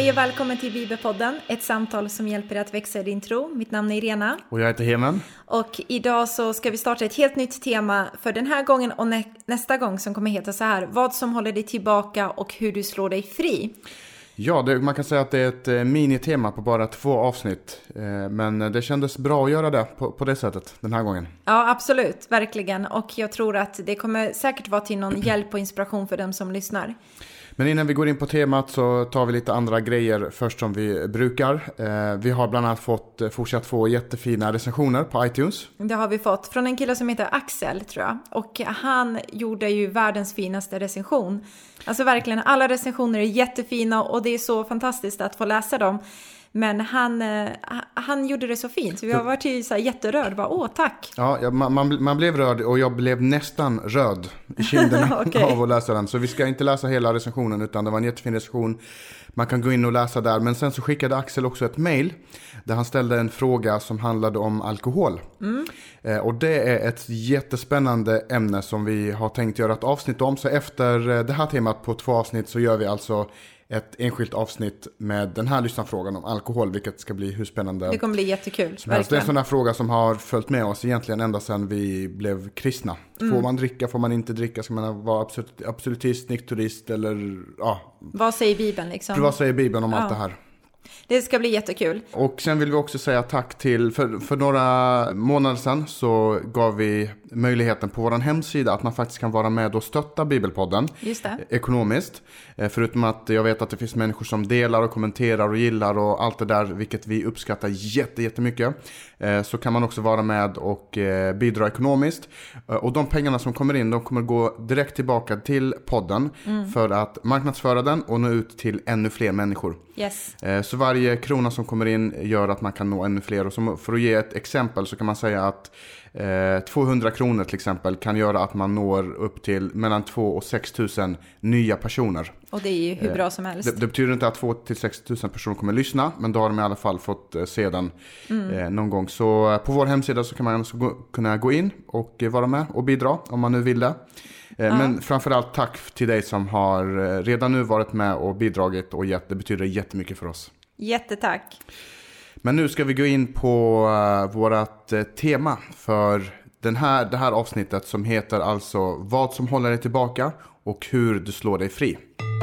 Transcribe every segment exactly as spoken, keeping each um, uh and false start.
Hej och välkommen till Bibelpodden, ett samtal som hjälper dig att växa i din tro. Mitt namn är Irena. Och jag heter Hemen. Och idag så ska vi starta ett helt nytt tema för den här gången och nä- nästa gång som kommer heta så här. Vad som håller dig tillbaka och hur du slår dig fri. Ja, det, man kan säga att det är ett eh, minitema på bara två avsnitt. Eh, men det kändes bra att göra det på, på det sättet den här gången. Ja, absolut. Verkligen. Och jag tror att det kommer säkert vara till någon hjälp och inspiration för dem som lyssnar. Men innan vi går in på temat så tar vi lite andra grejer först som vi brukar. Eh, vi har bland annat fått fortsatt få jättefina recensioner på iTunes. Det har vi fått från en kille som heter Axel, tror jag. Och han gjorde ju världens finaste recension. Alltså verkligen, alla recensioner är jättefina och det är så fantastiskt att få läsa dem. Men han, han gjorde det så fint. Vi har varit ju så här jätterörd. Bara, åh, tack. Ja, man, man, man blev rörd och jag blev nästan röd i kinderna okay. av att läsa den. Så vi ska inte läsa hela recensionen utan det var en jättefin recension. Man kan gå in och läsa där. Men sen så skickade Axel också ett mejl där han ställde en fråga som handlade om alkohol. Mm. Eh, och det är ett jättespännande ämne som vi har tänkt göra ett avsnitt om. Så efter det här temat på två avsnitt så gör vi alltså ett enskilt avsnitt med den här lyssnarfrågan om alkohol, vilket ska bli hur spännande. Det kommer bli jättekul. Det är en sån här fråga som har följt med oss egentligen ända sedan vi blev kristna. Mm. Får man dricka, får man inte dricka? Ska man vara absolut, absolutist, nykterist eller ja. Vad säger Bibeln liksom? Vad säger Bibeln om ja. allt det här? Det ska bli jättekul. Och sen vill vi också säga tack till, för, för några månader sedan så gav vi möjligheten på vår hemsida att man faktiskt kan vara med och stötta Bibelpodden. Just det. Ekonomiskt. Förutom att jag vet att det finns människor som delar och kommenterar och gillar och allt det där, vilket vi uppskattar jätte, jättemycket. Så kan man också vara med och bidra ekonomiskt. Och de pengarna som kommer in, de kommer gå direkt tillbaka till podden mm. för att marknadsföra den och nå ut till ännu fler människor. Yes. Så varje krona som kommer in gör att man kan nå ännu fler. Och som, för att ge ett exempel så kan man säga att eh, tvåhundra kronor till exempel kan göra att man når upp till mellan två och sex tusen nya personer. Och det är ju hur bra som helst. Det, det betyder inte att två till sex tusen personer kommer lyssna, men då har de i alla fall fått eh, se den mm. eh, någon gång. Så eh, på vår hemsida så kan man alltså gå, kunna gå in och eh, vara med och bidra om man nu vill det. Eh, ja. Men framförallt tack till dig som har eh, redan nu varit med och bidragit och gett. Det betyder jättemycket för oss. Jättetack. Men nu ska vi gå in på uh, vårat uh, tema för den här, det här avsnittet som heter alltså vad som håller dig tillbaka och hur du slår dig fri.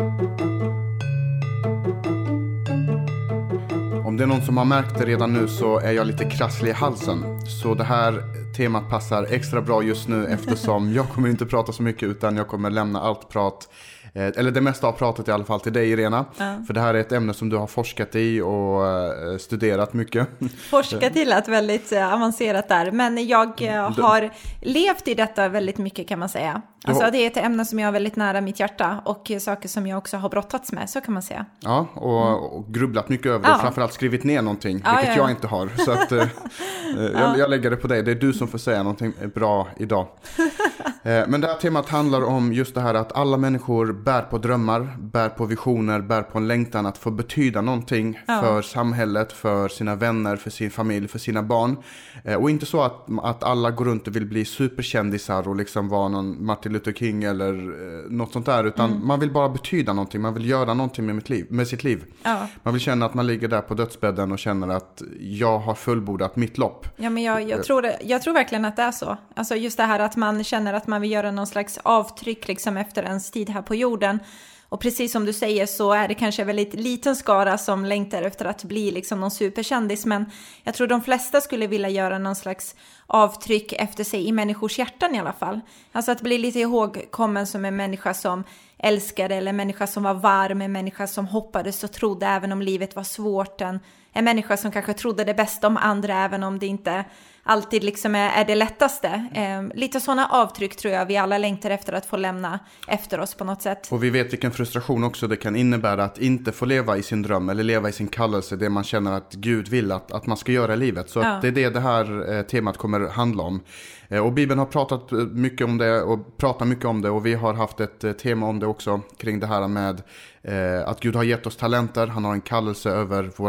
Om det är någon som har märkt det redan nu så är jag lite krasslig i halsen. Så det här temat passar extra bra just nu eftersom jag kommer inte prata så mycket utan jag kommer lämna allt prat. Eller det mesta av pratet i alla fall till dig, Irena. Ja. För det här är ett ämne som du har forskat i och studerat mycket. Forskat till att väldigt avancerat där. Men jag har levt i detta väldigt mycket, kan man säga. Alltså har... det är ett ämne som jag har väldigt nära mitt hjärta. Och saker som jag också har brottats med, så kan man säga. Ja, och, och grubblat mycket över det. Ja. Framförallt skrivit ner någonting, ja, vilket ja, ja. jag inte har. Så att, eh, jag, jag lägger det på dig. Det är du som får säga någonting bra idag. Men det här temat handlar om just det här att alla människor bär på drömmar, bär på visioner, bär på en längtan att få betyda någonting ja. för samhället, för sina vänner, för sin familj, för sina barn. Och inte så att, att alla går runt och vill bli superkändisar och liksom vara någon Martin Luther King eller något sånt där, utan mm. man vill bara betyda någonting, man vill göra någonting med, mitt liv, med sitt liv. Ja. Man vill känna att man ligger där på dödsbädden och känner att jag har fullbordat mitt lopp. Ja, men jag, jag, tror, det, jag tror verkligen att det är så. Alltså just det här att man känner att man vill göra någon slags avtryck liksom efter ens tid här på jorden. Och precis som du säger så är det kanske en väldigt liten skara som längtar efter att bli liksom någon superkändis. Men jag tror de flesta skulle vilja göra någon slags avtryck efter sig i människors hjärtan i alla fall. Alltså att bli lite ihågkommen som en människa som älskade, eller en människa som var varm, en människa som hoppades och trodde även om livet var svårt. En, en människa som kanske trodde det bästa om andra även om det inte alltid liksom är, är det lättaste. Eh, lite sådana avtryck tror jag vi alla längtar efter att få lämna efter oss på något sätt. Och vi vet vilken frustration också det kan innebära att inte få leva i sin dröm eller leva i sin kallelse, det man känner att Gud vill att, att man ska göra i livet. Så ja. att det är det det här eh, temat kommer handla om. Eh, och Bibeln har pratat mycket om det och pratar mycket om det, och vi har haft ett eh, tema om det också kring det här med eh, att Gud har gett oss talenter, han har en kallelse över våra liv, han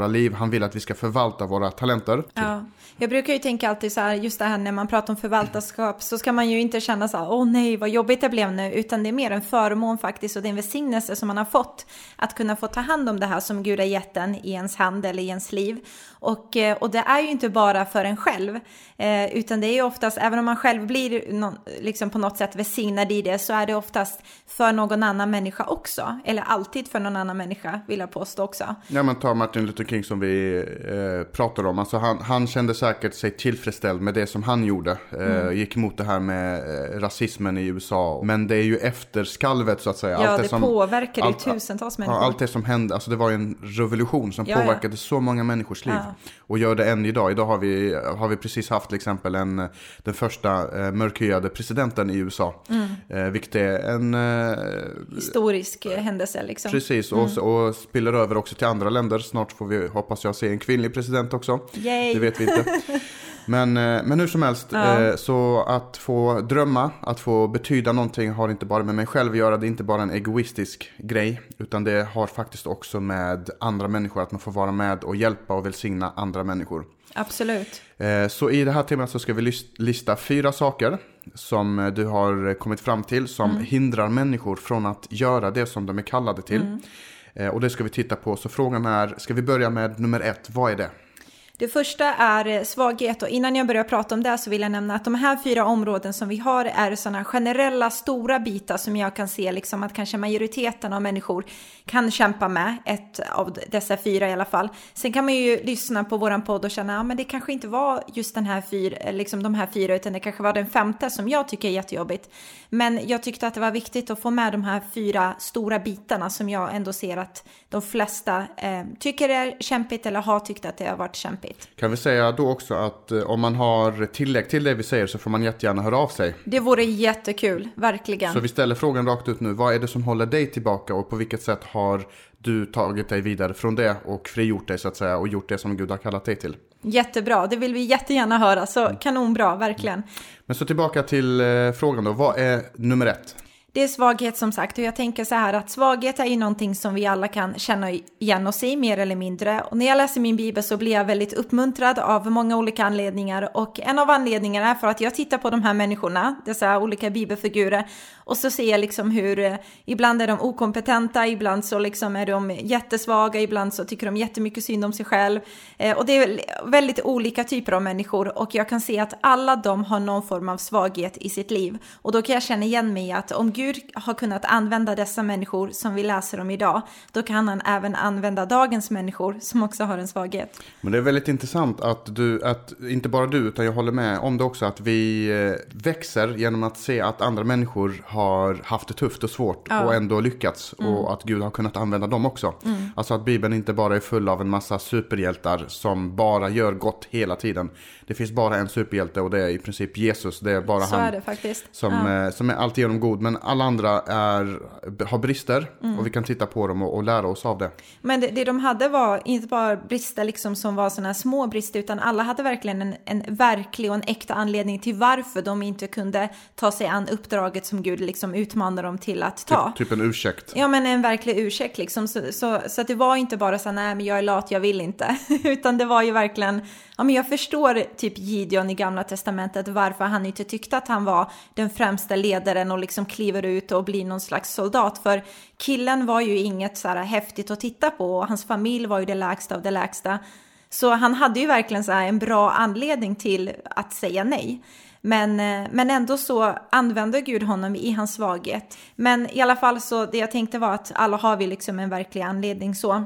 han vill att vi ska förvalta våra talenter. Ja. Jag brukar ju tänka alltid så här, just det här när man pratar om förvaltarskap, så ska man ju inte känna så här, åh nej vad jobbigt det blev nu, utan det är mer en förmån faktiskt, och det är en välsignelse som man har fått att kunna få ta hand om det här som Gud har gett en i ens hand eller i ens liv. Och, och det är ju inte bara för en själv, eh, utan det är ju oftast, även om man själv blir no, liksom på något sätt välsignad i det, så är det oftast för någon annan människa också, eller alltid för någon annan människa, vill jag påstå också. Ja, men ta Martin Luther King som vi eh, pratar om, alltså han, han kände säkert sig tillfredsställd med det som han gjorde, eh, mm. gick emot det här med eh, rasismen i U S A, men det är ju efter skalvet så att säga. Ja, allt det, det som, påverkar allt, ju tusentals människor. Ja, allt det som hände, alltså det var ju en revolution som ja, påverkade ja. så många människors liv. Ja. Och gör det än idag. Idag har vi, har vi precis haft till exempel en, den första eh, mörkhyade presidenten i U S A. Mm. Eh, vilket är en eh, historisk händelse liksom. Precis, och, mm. och spiller över också till andra länder. Snart får vi, hoppas jag, se en kvinnlig president också. Yay. Det vet vi inte. Men, men hur som helst, ja. eh, så att få drömma, att få betyda någonting har inte bara med mig själv att göra. Det är inte bara en egoistisk grej, utan det har faktiskt också med andra människor, att man får vara med och hjälpa och välsigna andra människor. Absolut. Eh, så i det här temat så ska vi lista fyra saker som du har kommit fram till som mm. hindrar människor från att göra det som de är kallade till. Mm. Eh, och det ska vi titta på. Så frågan är, ska vi börja med nummer ett? Vad är det? Det första är svaghet, och innan jag börjar prata om det så vill jag nämna att de här fyra områden som vi har är sådana generella stora bitar som jag kan se liksom att kanske majoriteten av människor kan kämpa med, ett av dessa fyra i alla fall. Sen kan man ju lyssna på våran podd och känna, ja men det kanske inte var just den här fyra, liksom de här fyra, utan det kanske var den femte som jag tycker är jättejobbigt. Men jag tyckte att det var viktigt att få med de här fyra stora bitarna som jag ändå ser att de flesta eh, tycker är kämpigt eller har tyckt att det har varit kämpigt. Kan vi säga då också att eh, om man har tillägg till det vi säger så får man jättegärna höra av sig. Det vore jättekul, verkligen. Så vi ställer frågan rakt ut nu. Vad är det som håller dig tillbaka och på vilket sätt har du tagit dig vidare från det och frigjort dig så att säga och gjort det som Gud har kallat dig till? Jättebra, det vill vi jättegärna höra, så kanonbra, verkligen. Men så tillbaka till eh, frågan då. Vad är nummer ett? Det är svaghet som sagt, och jag tänker så här att svaghet är ju någonting som vi alla kan känna igen oss i mer eller mindre. Och när jag läser min bibel så blir jag väldigt uppmuntrad av många olika anledningar, och en av anledningarna är för att jag tittar på de här människorna, dessa olika bibelfigurer, och så ser jag liksom hur eh, ibland är de okompetenta, ibland så liksom är de jättesvaga, ibland så tycker de jättemycket synd om sig själv. Eh, och det är väldigt olika typer av människor, och jag kan se att alla de har någon form av svaghet i sitt liv. Och då kan jag känna igen mig att om Gud har kunnat använda dessa människor som vi läser om idag, då kan han även använda dagens människor som också har en svaghet. Men det är väldigt intressant att du, att inte bara du utan jag håller med om det också, att vi växer genom att se att andra människor har haft det tufft och svårt ja. och ändå lyckats mm. och att Gud har kunnat använda dem också. Mm. Alltså att Bibeln inte bara är full av en massa superhjältar som bara gör gott hela tiden. Det finns bara en superhjälte och det är i princip Jesus. Det är bara Så han är det faktiskt. Som, ja. som är alltid genom god, men alla andra är, har brister mm. och vi kan titta på dem och, och lära oss av det. Men det, det de hade var inte bara brister liksom som var såna små brister, utan alla hade verkligen en, en verklig och en äkta anledning till varför de inte kunde ta sig an uppdraget som Gud liksom utmanade dem till att ta. Typ, typ en ursäkt. Ja, men en verklig ursäkt liksom. Så, så, så att det var inte bara så nej men jag är lat, jag vill inte. Utan det var ju verkligen, ja men jag förstår typ Gideon i Gamla Testamentet varför han inte tyckte att han var den främsta ledaren och liksom kliver ut och blir någon slags soldat. För killen var ju inget så här häftigt att titta på och hans familj var ju det lägsta av det lägsta. Så han hade ju verkligen så här en bra anledning till att säga nej. Men, men ändå så använde Gud honom i hans svaghet. Men i alla fall så det jag tänkte var att alla har vi liksom en verklig anledning så.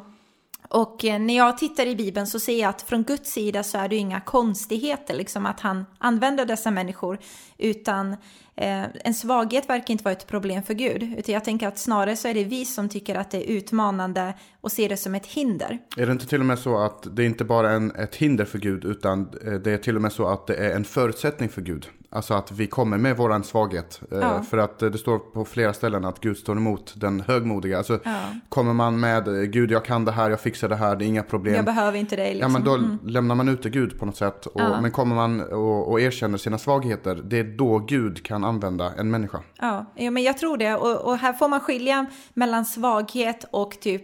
Och när jag tittar i Bibeln så ser jag att från Guds sida så är det inga konstigheter liksom att han använder dessa människor, utan eh, en svaghet verkar inte vara ett problem för Gud, utan jag tänker att snarare så är det vi som tycker att det är utmanande och ser det som ett hinder. Är det inte till och med så att det inte bara är en, ett hinder för Gud, utan det är till och med så att det är en förutsättning för Gud? Alltså att vi kommer med våran svaghet. Ja. För att det står på flera ställen att Gud står emot den högmodiga. Alltså ja. Kommer man med Gud, jag kan det här, jag fixar det här, det är inga problem. Jag behöver inte dig. Liksom. Ja, men då mm. lämnar man ut till Gud på något sätt. Och, ja. Men kommer man och, och erkänner sina svagheter, det är då Gud kan använda en människa. Ja, ja men jag tror det. Och, och här får man skilja mellan svaghet och typ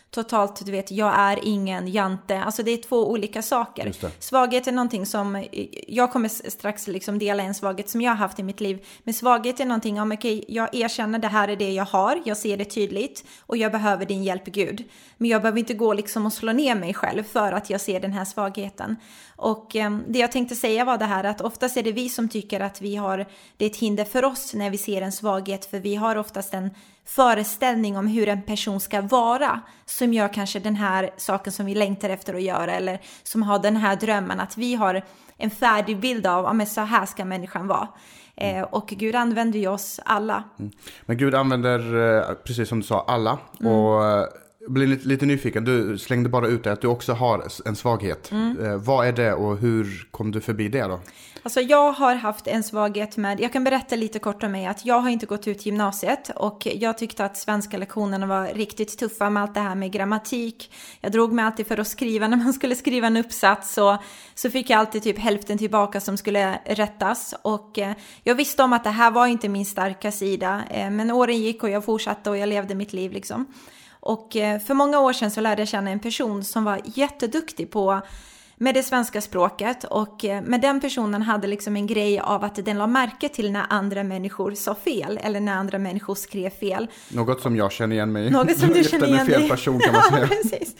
totalt, du vet, jag är ingen jante. Alltså det är två olika saker. Svaghet är någonting som, jag kommer strax liksom dela en svaghet som jag har haft i mitt liv. Men svaghet är någonting om, okej, okay, jag erkänner det här är det jag har, jag ser det tydligt och jag behöver din hjälp, Gud. Men jag behöver inte gå liksom och slå ner mig själv för att jag ser den här svagheten. Och eh, det jag tänkte säga var det här att oftast är det vi som tycker att vi har, det är ett hinder för oss när vi ser en svaghet, för vi har oftast en föreställning om hur en person ska vara som gör kanske den här saken som vi längtar efter att göra, eller som har den här drömmen, att vi har en färdig bild av ja, men så här ska människan vara. Eh, och Gud använder ju oss alla. Mm. Men Gud använder, precis som du sa, alla. Mm. Och jag blir lite, lite nyfiken, du slängde bara ut det att du också har en svaghet. Mm. Eh, vad är det och hur kom du förbi det då? Alltså jag har haft en svaghet med, jag kan berätta lite kort om mig, att jag har inte gått ut gymnasiet och jag tyckte att svenska lektionerna var riktigt tuffa med allt det här med grammatik. Jag drog mig alltid för att skriva, när man skulle skriva en uppsats så, så fick jag alltid typ hälften tillbaka som skulle rättas, och eh, jag visste om att det här var inte min starka sida, eh, men åren gick och jag fortsatte och jag levde mitt liv liksom. Och eh, för många år sedan så lärde jag känna en person som var jätteduktig på med det svenska språket, och med den personen hade liksom en grej av att den la märke till när andra människor sa fel eller när andra människor skrev fel. Något som jag känner igen mig i. Något som du känner igen dig. fel person kan man säga. Ja, precis.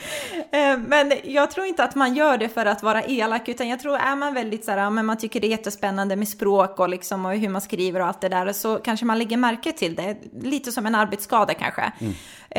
Men jag tror inte att man gör det för att vara elak, utan jag tror är man väldigt så här, men man tycker det är jättespännande med språk och liksom och hur man skriver och allt det där, så kanske man lägger märke till det, lite som en arbetsskada kanske. Mm.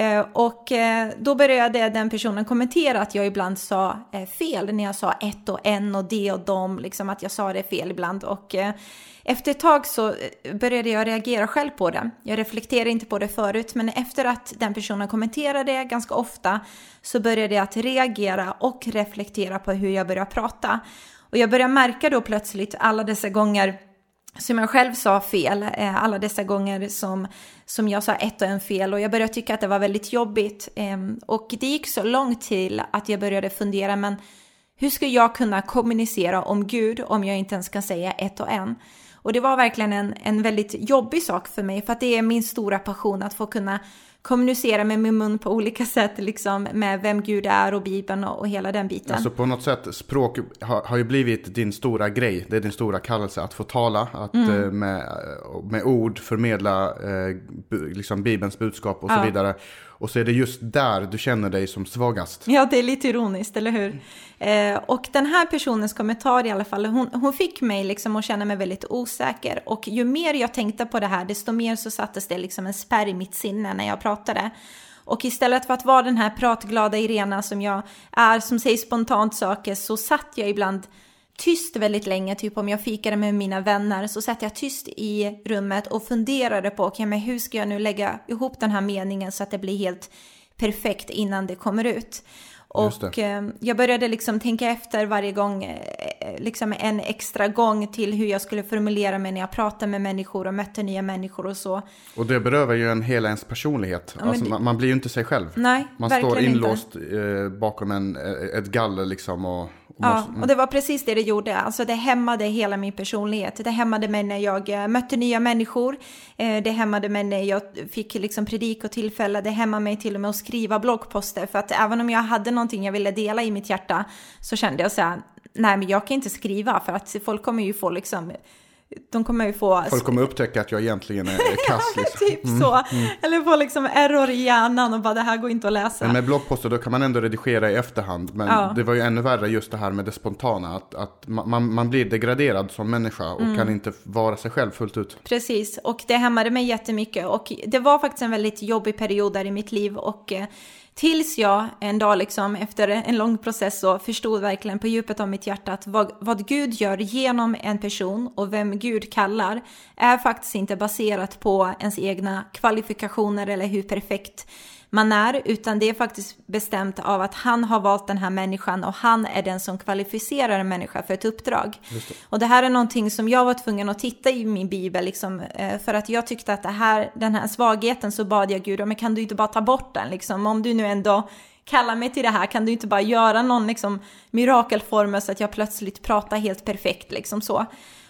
Och då började den personen kommentera att jag ibland sa fel när jag sa ett och en och det och dem, liksom att jag sa det fel ibland, och eh, efter ett tag så började jag reagera själv på det. Jag reflekterade inte på det förut, men efter att den personen kommenterade det ganska ofta så började jag att reagera och reflektera på hur jag började prata, och jag började märka då plötsligt alla dessa gånger som jag själv sa fel, alla dessa gånger som, som jag sa ett och en fel, och jag började tycka att det var väldigt jobbigt, och det gick så långt till att jag började fundera, men hur ska jag kunna kommunicera om Gud om jag inte ens kan säga ett och en? Och det var verkligen en, en väldigt jobbig sak för mig, för att det är min stora passion att få kunna kommunicera med min mun på olika sätt, liksom med vem Gud är och Bibeln och, och hela den biten. Alltså på något sätt, språk har, har ju blivit din stora grej, det är din stora kallelse att få tala, att mm. med, med ord förmedla eh, liksom Bibelns budskap och så ja. vidare. Och så är det just där du känner dig som svagast. Ja, det är lite ironiskt, eller hur? Mm. Eh, och den här personens kommentar i alla fall, hon, hon fick mig liksom att känna mig väldigt osäker. Och ju mer jag tänkte på det här, desto mer så sattes det liksom en spärr i mitt sinne när jag pratade. Och istället för att vara den här pratglada Irena som jag är, som säger spontant saker, så satt jag ibland tyst väldigt länge, typ om jag fikade med mina vänner, så satt jag tyst i rummet och funderade på, okej, men hur ska jag nu lägga ihop den här meningen så att det blir helt perfekt innan det kommer ut. Och eh, jag började liksom tänka efter varje gång, eh, liksom en extra gång till hur jag skulle formulera mig när jag pratade med människor och mötte nya människor och så. Och det berövar ju en hela ens personlighet. Ja, alltså, det... man, man blir ju inte sig själv. Nej, man står inlåst eh, bakom en, ett galler liksom och... Ja, och det var precis det det gjorde. Alltså det hämmade hela min personlighet. Det hämmade mig när jag mötte nya människor. Det hämmade mig när jag fick liksom predik och tillfälle. Det hämmade mig till och med att skriva bloggposter. För att även om jag hade någonting jag ville dela i mitt hjärta, så kände jag så här, nej men jag kan inte skriva, för att folk kommer ju få liksom... De kommer ju få... Folk kommer upptäcka att jag egentligen är kass. Liksom. Typ mm, så. Mm. Eller få liksom error i hjärnan och bara det här går inte att läsa. Men med bloggposter då kan man ändå redigera i efterhand. Men ja. det var ju ännu värre just det här med det spontana. Att, att man, man blir degraderad som människa och mm. kan inte vara sig själv fullt ut. Precis, och det hämmade mig jättemycket. Och det var faktiskt en väldigt jobbig period där i mitt liv. Och... tills jag en dag liksom, efter en lång process så förstod verkligen på djupet av mitt hjärta att vad, vad Gud gör genom en person och vem Gud kallar är faktiskt inte baserat på ens egna kvalifikationer eller hur perfekt man är, utan det är faktiskt bestämt av att han har valt den här människan och han är den som kvalificerar en människa för ett uppdrag. Just det. Och det här är någonting som jag var tvungen att titta i min bibel liksom, för att jag tyckte att det här, den här svagheten, så bad jag Gud, men kan du inte bara ta bort den liksom, om du nu ändå kallar mig till det här, kan du inte bara göra någon liksom mirakelformel så att jag plötsligt pratar helt perfekt liksom så.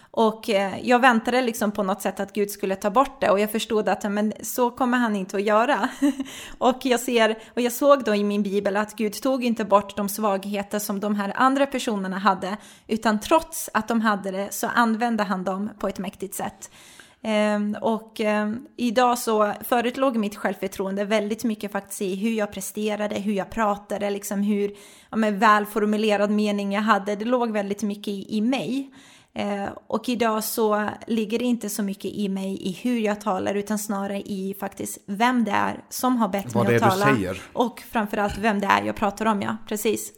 Och eh, jag väntade liksom på något sätt att Gud skulle ta bort det. Och jag förstod att men, så kommer han inte att göra. och, jag ser, och jag såg då i min bibel att Gud tog inte bort de svagheter som de här andra personerna hade. Utan trots att de hade det så använde han dem på ett mäktigt sätt. Um, och um, idag så förut låg mitt självförtroende väldigt mycket faktiskt i hur jag presterade, hur jag pratade, liksom hur ja, men välformulerad mening jag hade. Det låg väldigt mycket i, i mig. Uh, och idag så ligger det inte så mycket i mig i hur jag talar utan snarare i faktiskt vem det är som har bett mig att tala. Och framförallt vem det är jag pratar om, ja, precis.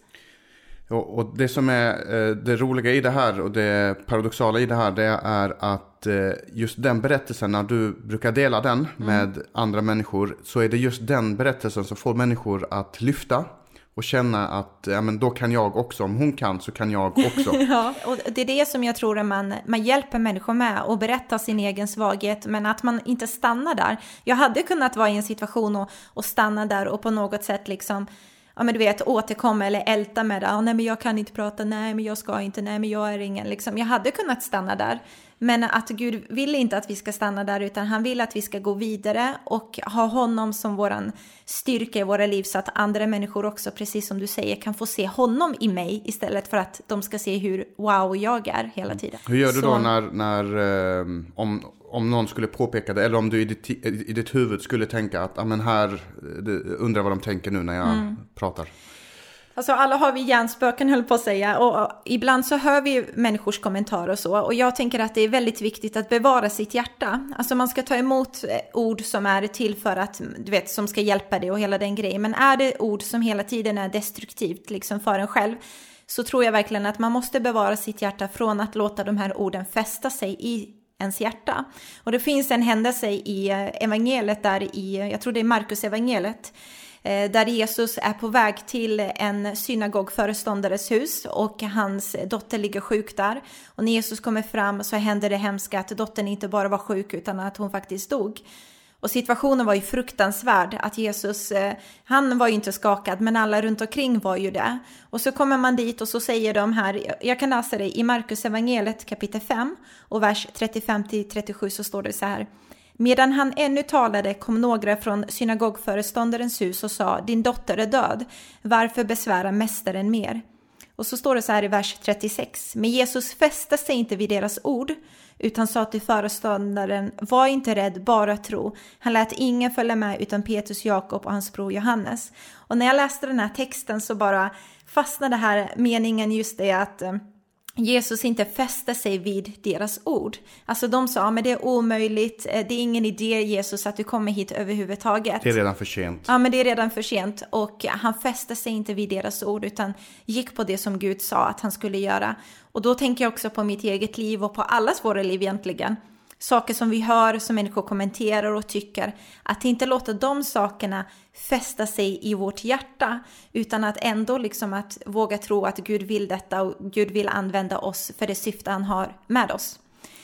Och, och det som är eh, det roliga i det här och det paradoxala i det här, det är att eh, just den berättelsen, när du brukar dela den mm. med andra människor, så är det just den berättelsen som får människor att lyfta och känna att ja, men då kan jag också, om hon kan så kan jag också. Ja, och det är det som jag tror att man, man hjälper människor med, att berätta sin egen svaghet, men att man inte stannar där. Jag hade kunnat vara i en situation och, och stanna där och på något sätt liksom ja men du vet, återkomma eller älta med det. Ah, nej men jag kan inte prata, nej men jag ska inte, nej men jag är ingen. Liksom. Jag hade kunnat stanna där. Men att Gud vill inte att vi ska stanna där utan han vill att vi ska gå vidare och ha honom som våran styrka i våra liv så att andra människor också, precis som du säger, kan få se honom i mig istället för att de ska se hur wow jag är hela tiden. Hur gör du så då när, när eh, om, om någon skulle påpeka det eller om du i ditt, i ditt huvud skulle tänka att ah, men här, undrar vad de tänker nu när jag mm. pratar? Alltså alla har vi hjärnspöken höll på att säga och, och ibland så hör vi människors kommentarer och så och jag tänker att det är väldigt viktigt att bevara sitt hjärta. Alltså man ska ta emot ord som är till för att, du vet, som ska hjälpa dig och hela den grejen. Men är det ord som hela tiden är destruktivt liksom för en själv, så tror jag verkligen att man måste bevara sitt hjärta från att låta de här orden fästa sig i ens hjärta. Och det finns en händelse i evangeliet där i, jag tror det är Markus evangeliet, där Jesus är på väg till en synagogföreståndares hus och hans dotter ligger sjuk där. Och när Jesus kommer fram så händer det hemska att dottern inte bara var sjuk utan att hon faktiskt dog. Och situationen var ju fruktansvärd, att Jesus, han var ju inte skakad men alla runt omkring var ju det. Och så kommer man dit och så säger de här, jag kan läsa det i Markus evangeliet kapitel fem och vers trettiofem till trettiosju så står det så här. Medan han ännu talade kom några från synagogföreståndarens hus och sa, din dotter är död, varför besvära mästaren mer? Och så står det så här i vers trettiosex, men Jesus fäste sig inte vid deras ord, utan sa till föreståndaren, var inte rädd, bara tro. Han lät ingen följa med utan Petrus, Jakob och hans bror Johannes. Och när jag läste den här texten så bara fastnade här meningen just det att Jesus inte fäste sig vid deras ord. Alltså de sa, men det är omöjligt, det är ingen idé Jesus att du kommer hit överhuvudtaget. Det är redan för sent. Ja, men det är redan för sent. Och han fäste sig inte vid deras ord utan gick på det som Gud sa att han skulle göra. Och då tänker jag också på mitt eget liv och på allas våra liv egentligen. Saker som vi hör, som människor kommenterar och tycker. Att inte låta de sakerna fästa sig i vårt hjärta. Utan att ändå liksom att våga tro att Gud vill detta och Gud vill använda oss för det syfte han har med oss.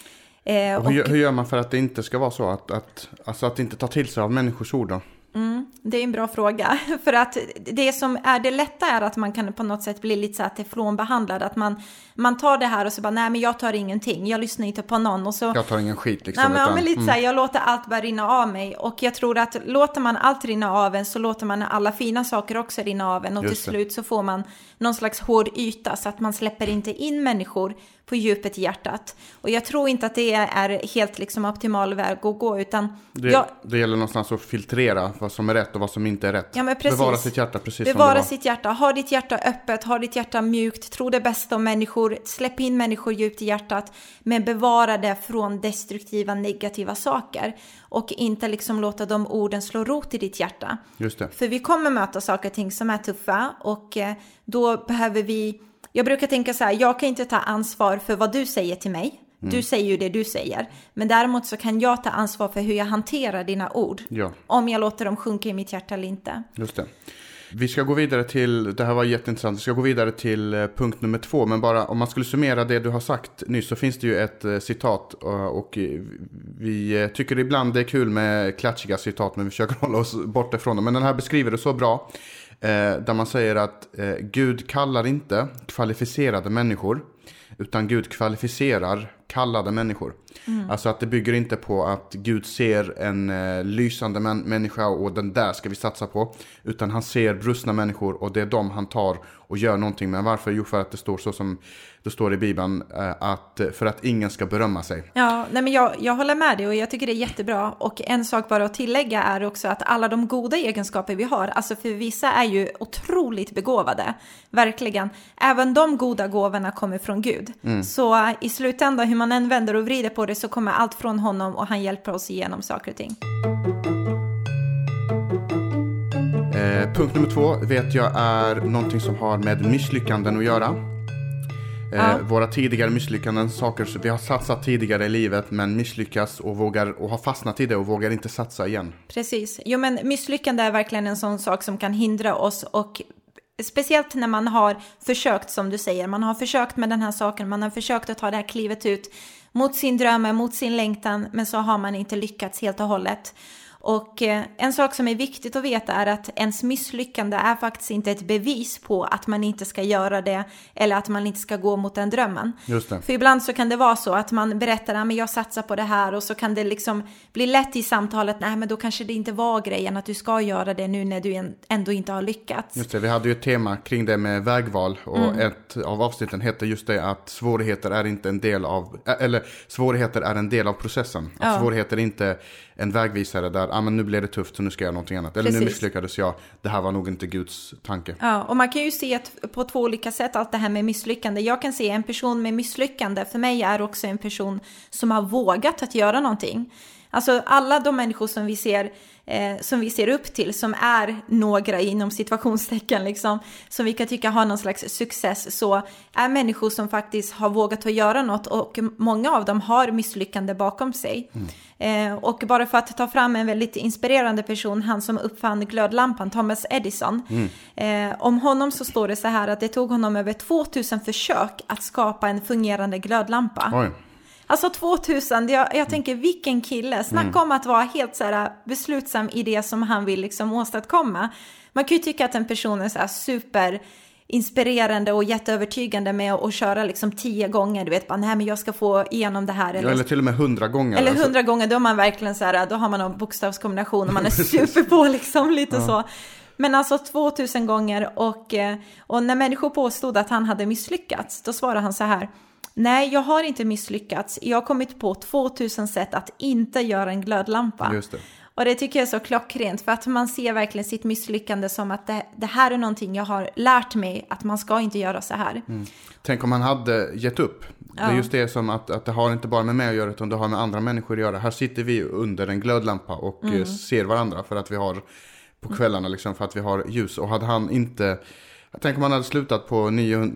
Eh, och hur, och, hur gör man för att det inte ska vara så? Att, att, alltså att inte ta till sig av människors ord då? Mm, det är en bra fråga. För att det som är det lätta är att man kan på något sätt bli lite så här teflonbehandlad. Att man, man tar det här och så bara, nej men jag tar ingenting. Jag lyssnar inte på någon. Och så, jag tar ingen skit liksom. Nej, men, utan, ja, men lite mm. så här, jag låter allt bara rinna av mig. Och jag tror att låter man allt rinna av en så låter man alla fina saker också rinna av en. Och Just till det. slut så får man någon slags hård yta så att man släpper inte in människor på djupet i hjärtat. Och jag tror inte att det är helt liksom optimal väg att gå, utan det, jag, det gäller någonstans att filtrera vad som är rätt och vad som inte är rätt. Ja, men precis. Bevara sitt hjärta precis Bevara som det var. sitt hjärta. Ha ditt hjärta öppet, ha ditt hjärta mjukt, tro det bästa om människor, släpp in människor djupt i hjärtat, men bevara det från destruktiva, negativa saker och inte liksom låta de orden slå rot i ditt hjärta. Just det. För vi kommer möta saker och ting som är tuffa och då behöver vi. Jag brukar tänka så här, jag kan inte ta ansvar för vad du säger till mig. Mm. Du säger ju det du säger. Men däremot så kan jag ta ansvar för hur jag hanterar dina ord. Ja. Om jag låter dem sjunka i mitt hjärta eller inte. Just det. Vi ska gå vidare till, det här var jätteintressant, vi ska gå vidare till punkt nummer två. Men bara om man skulle summera det du har sagt nyss så finns det ju ett eh, citat. Och, och vi tycker ibland det är kul med klatschiga citat men vi försöker hålla oss bort ifrån dem. Men den här beskriver det så bra. Eh, där man säger att eh, Gud kallar inte kvalificerade människor utan Gud kvalificerar kallade människor. Mm. Alltså att det bygger inte på att Gud ser en eh, lysande män- människa och den där ska vi satsa på. Utan han ser brustna människor och det är dem han tar och gör någonting med. Varför? Jo, för att det står så som det står i Bibeln, eh, att för att ingen ska berömma sig. Ja, nej men jag, jag håller med dig och jag tycker det är jättebra. Och en sak bara att tillägga är också att alla de goda egenskaper vi har, alltså för vissa är ju otroligt begåvade, verkligen. Även de goda gåvorna kommer från Gud. Mm. Så i slutändan, hur man än vänder och vrider på det, så kommer allt från honom och han hjälper oss igenom saker och ting. Eh, punkt nummer två vet jag är någonting som har med misslyckanden att göra. Eh, ja. Våra tidigare misslyckanden, saker som vi har satsat tidigare i livet men misslyckas och vågar och har fastnat i det och vågar inte satsa igen. Precis. Jo, men misslyckande är verkligen en sån sak som kan hindra oss, och speciellt när man har försökt, som du säger, man har försökt med den här saken, man har försökt att ta det här klivet ut mot sin dröm, mot sin längtan, men så har man inte lyckats helt och hållet. Och eh, en sak som är viktigt att veta är att ens misslyckande är faktiskt inte ett bevis på att man inte ska göra det eller att man inte ska gå mot den drömmen. Just det. För ibland så kan det vara så att man berättar att jag satsar på det här, och så kan det liksom bli lätt i samtalet, nej men då kanske det inte var grejen att du ska göra det nu när du ändå inte har lyckats. Just det, vi hade ju ett tema kring det med vägval och mm. ett av avsnitten heter just det att svårigheter är inte en del av, eller svårigheter är en del av processen. Att ja. Svårigheter är inte en vägvisare där, ah, men nu blev det tufft så nu ska jag göra någonting annat. Eller Precis. Nu misslyckades jag, det här var nog inte Guds tanke. Ja, och man kan ju se ett, på två olika sätt allt det här med misslyckande. Jag kan se en person med misslyckande, för mig är också en person som har vågat att göra någonting. Alltså alla de människor som vi ser eh, som vi ser upp till, som är några inom situationstecken liksom, som vi kan tycka har någon slags success, så är människor som faktiskt har vågat att göra något, och många av dem har misslyckande bakom sig. Mm. Eh, och bara för att ta fram en väldigt inspirerande person, han som uppfann glödlampan, Thomas Edison. Mm. Eh, om honom så står det så här att det tog honom över tvåtusen försök att skapa en fungerande glödlampa. Oj. Alltså tvåtusen, jag, jag tänker vilken kille. Snacka mm. om att vara helt så här beslutsam i det som han vill liksom åstadkomma. Man kan ju tycka att en person är så här super inspirerande och jätteövertygande med att köra liksom tio gånger. Du vet bara, nej men jag ska få igenom det här. Eller, eller till och med hundra gånger. Eller hundra alltså. gånger, då är man verkligen så här, då har man en bokstavskombination och man är super på liksom lite ja. så. Men alltså tvåtusen gånger, och, och när människor påstod att han hade misslyckats, då svarade han så här: nej, jag har inte misslyckats. Jag har kommit på tvåtusen sätt att inte göra en glödlampa. Just det. Och det tycker jag är så klockrent, för att man ser verkligen sitt misslyckande som att det, det här är någonting jag har lärt mig, att man ska inte göra så här. Mm. Tänk om han hade gett upp. Ja. Det är just det som att, att det har inte bara med mig att göra, utan det har med andra människor att göra. Här sitter vi under en glödlampa och mm. ser varandra för att vi har på kvällarna liksom, för att vi har ljus. Och hade han inte... Jag tänker om han hade slutat på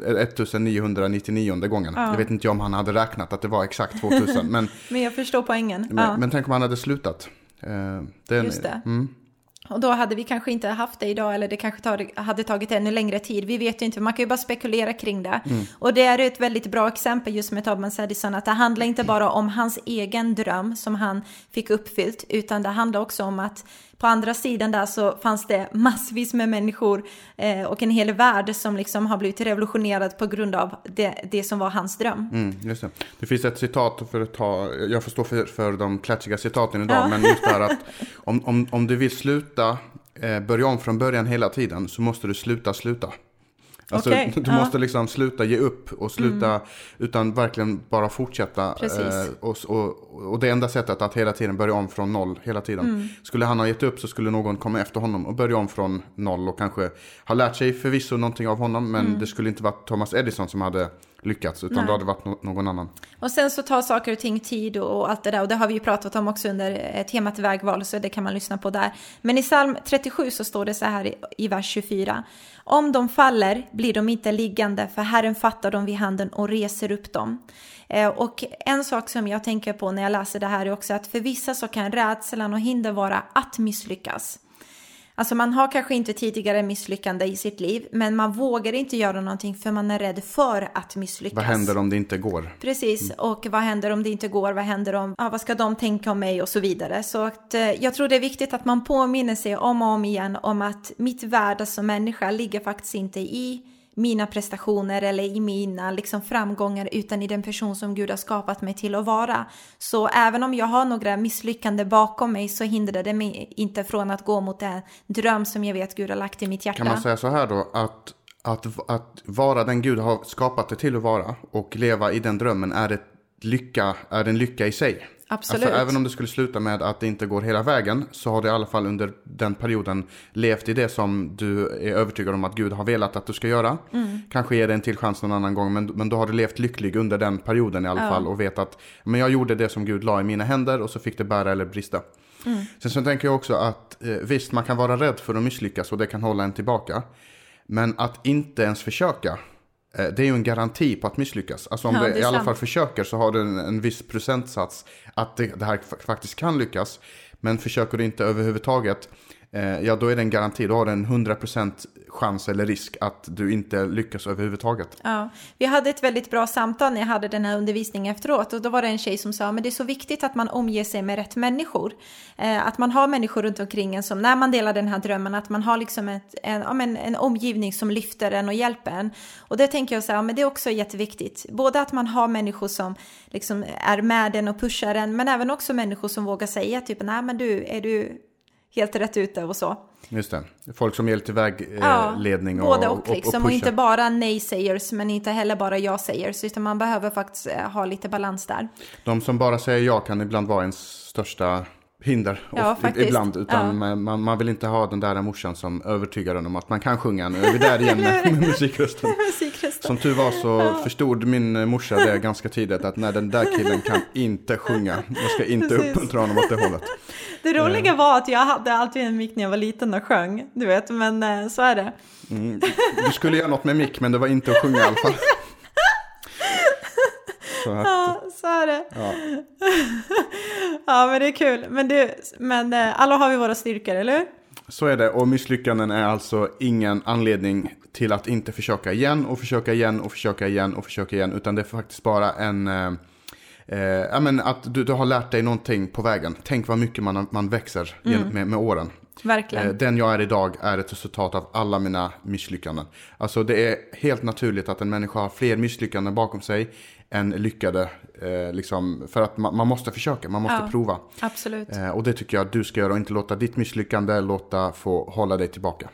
nittonhundranittionio gången. Ja. Jag vet inte om han hade räknat att det var exakt tvåtusen. Men, men jag förstår poängen. Men, ja. men tänk om han hade slutat. Eh, det är, Just det. Mm. Och då hade vi kanske inte haft det idag, eller det kanske tag, hade tagit ännu längre tid. Vi vet ju inte, man kan ju bara spekulera kring det. Mm. Och det är ett väldigt bra exempel just med Thomas Edison, att det handlar inte bara om hans egen dröm som han fick uppfyllt, utan det handlar också om att på andra sidan där så fanns det massvis med människor eh, och en hel värld som liksom har blivit revolutionerad på grund av det, det som var hans dröm. Mm, just det. Det finns ett citat för att ta, jag förstår för, för de klatschiga citaten idag, ja. men just det här att om, om, om du vill sluta, eh, börja om från början hela tiden, så måste du sluta sluta. Alltså, okay, du ja. måste liksom sluta ge upp och sluta, mm. utan verkligen bara fortsätta. Eh, och, och, och det enda sättet att hela tiden börja om från noll hela tiden. Mm. Skulle han ha gett upp, så skulle någon komma efter honom och börja om från noll och kanske ha lärt sig förvisso någonting av honom, men mm. det skulle inte vara Thomas Edison som hade lyckats, utan Nej. det hade varit no- någon annan. Och sen så tar saker och ting tid och, och allt det där, och det har vi ju pratat om också under temat vägval, så det kan man lyssna på där. Men i psalm trettiosju så står det så här i, i vers tjugofyra: om de faller blir de inte liggande, för Herren fattar dem vid handen och reser upp dem. Eh, och en sak som jag tänker på när jag läser det här är också att för vissa så kan rädslan och hinder vara att misslyckas. Alltså man har kanske inte tidigare misslyckande i sitt liv, men man vågar inte göra någonting för man är rädd för att misslyckas. Vad händer om det inte går? Precis, mm. och vad händer om det inte går? Vad händer om, ja, vad ska de tänka om mig och så vidare. Så att, eh, jag tror det är viktigt att man påminner sig om och om igen om att mitt värde som människa ligger faktiskt inte i mina prestationer eller i mina liksom framgångar, utan i den person som Gud har skapat mig till att vara. Så även om jag har några misslyckanden bakom mig, så hindrar det mig inte från att gå mot den dröm som jag vet Gud har lagt i mitt hjärta. Kan man säga så här då, att, att, att vara den Gud har skapat dig till att vara och leva i den drömmen är, ett lycka, är en lycka i sig? Absolut. Alltså, även om det skulle sluta med att det inte går hela vägen, så har du i alla fall under den perioden levt i det som du är övertygad om att Gud har velat att du ska göra. Mm. Kanske ge dig en till chans någon annan gång, men, men då har du levt lycklig under den perioden i alla ja. fall, och vet att men jag gjorde det som Gud la i mina händer, och så fick det bära eller brista. Mm. Sen så tänker jag också att eh, visst, man kan vara rädd för att misslyckas och det kan hålla en tillbaka. Men att inte ens försöka, det är ju en garanti på att misslyckas. Alltså om ja, du i alla fall försöker, så har du en, en viss procentsats att det, det här faktiskt kan lyckas. Men försöker du inte överhuvudtaget, eh, ja då är det en garanti. Då har du en hundra procent chans eller risk att du inte lyckas överhuvudtaget. Ja, vi hade ett väldigt bra samtal när jag hade den här undervisningen efteråt. Och då var det en tjej som sa, men det är så viktigt att man omger sig med rätt människor. Eh, att man har människor runt omkring en som, när man delar den här drömmen, att man har liksom ett, en, en, en omgivning som lyfter en och hjälper en. Och det tänker jag så här, men det är också jätteviktigt. Både att man har människor som liksom är med en och pushar en, men även också människor som vågar säga typ, nej men du, är du helt rätt ute och så. Just det. Folk som ger lite vägledning ja, och, både och, liksom, och, och, och inte bara nej-sayers, men inte heller bara ja-sayers, utan man behöver faktiskt ha lite balans där. De som bara säger ja kan ibland vara ens största hinder. Ja, och, ibland, utan ja. man, man vill inte ha den där morsan som övertygar en om att man kan sjunga. Nu är vi där igen med, med musikrösten. musikrösten. Som tur var så ja. förstod min morsa det ganska tidigt, att nej, den där killen kan inte sjunga. Jag ska inte uppmuntra honom åt det hållet. Det roliga var att jag hade alltid en mick när jag var liten och sjöng, du vet, men så är det. Mm, du skulle göra något med mick, men det var inte att sjunga i alla fall. Så att, ja, så är det. Ja. ja, men det är kul. Men, det, men alla har vi våra styrkor, eller hur? Så är det, och misslyckanden är alltså ingen anledning till att inte försöka igen och försöka igen och försöka igen och försöka igen, utan det är faktiskt bara en... Eh, eh, ja, men att du, du har lärt dig någonting på vägen. Tänk vad mycket man, man växer mm. med, med åren. Verkligen. Eh, den jag är idag är ett resultat av alla mina misslyckanden. Alltså det är helt naturligt att en människa har fler misslyckanden bakom sig än lyckade, eh, liksom, för att man, man måste försöka, man måste ja, prova. Absolut. Eh, och det tycker jag att du ska göra, och inte låta ditt misslyckande låta få hålla dig tillbaka.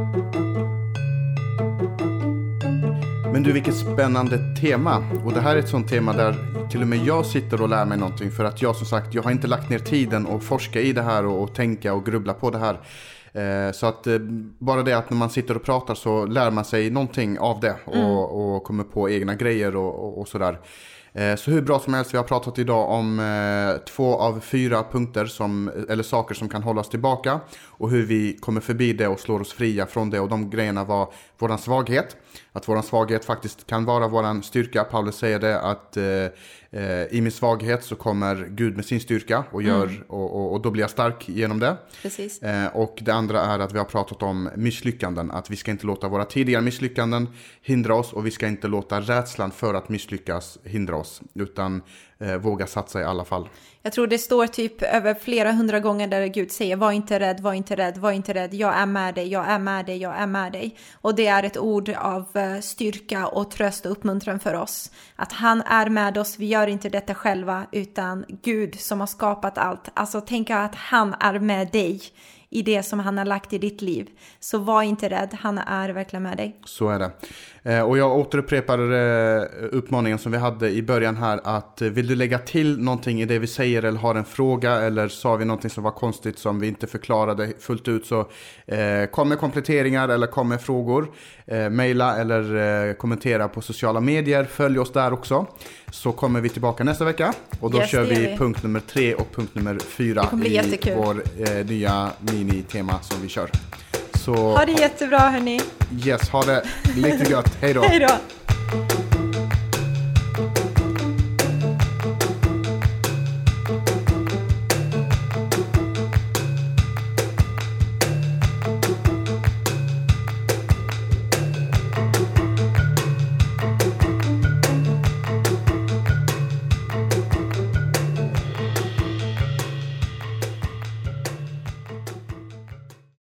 Men du, vilket spännande tema. Och det här är ett sånt tema där till och med jag sitter och lär mig någonting, för att jag som sagt, jag har inte lagt ner tiden och forska i det här och, och tänka och grubbla på det här. Eh, så att eh, bara det att när man sitter och pratar så lär man sig någonting av det och, mm. och kommer på egna grejer och, och, och sådär. Eh, så hur bra som helst, vi har pratat idag om eh, två av fyra punkter som, eller saker som kan hålla oss tillbaka, och hur vi kommer förbi det och slår oss fria från det. Och de grejerna var våran svaghet, att våran svaghet faktiskt kan vara våran styrka. Paulus säger det, att eh, eh, i min svaghet så kommer Gud med sin styrka och, gör, mm. och, och, och då blir jag stark genom det. Precis. Eh, och det andra är att vi har pratat om misslyckanden, att vi ska inte låta våra tidigare misslyckanden hindra oss, och vi ska inte låta rädslan för att misslyckas hindra oss, utan eh, våga satsa i alla fall. Jag tror det står typ över flera hundra gånger där Gud säger, var inte rädd, var inte rädd, var inte rädd, jag är med dig, jag är med dig, jag är med dig. Och det är ett ord av styrka och tröst och uppmuntran för oss. Att han är med oss, vi gör inte detta själva, utan Gud som har skapat allt. Alltså tänka att han är med dig i det som han har lagt i ditt liv. Så var inte rädd, han är verkligen med dig. Så är det. Eh, och jag återupprepar eh, uppmaningen som vi hade i början här, att eh, vill du lägga till någonting i det vi säger, eller har en fråga, eller sa vi någonting som var konstigt som vi inte förklarade fullt ut, så eh, kom med kompletteringar eller kom med frågor. Eh, maila eller eh, kommentera på sociala medier, följ oss där också. Så kommer vi tillbaka nästa vecka, och då yes, kör vi, vi punkt nummer tre och punkt nummer fyra i jättekul. vår eh, nya mini-tema som vi kör. Så, ha det jättebra hörni. Yes, ha det lite gött. Hej då. Hej då.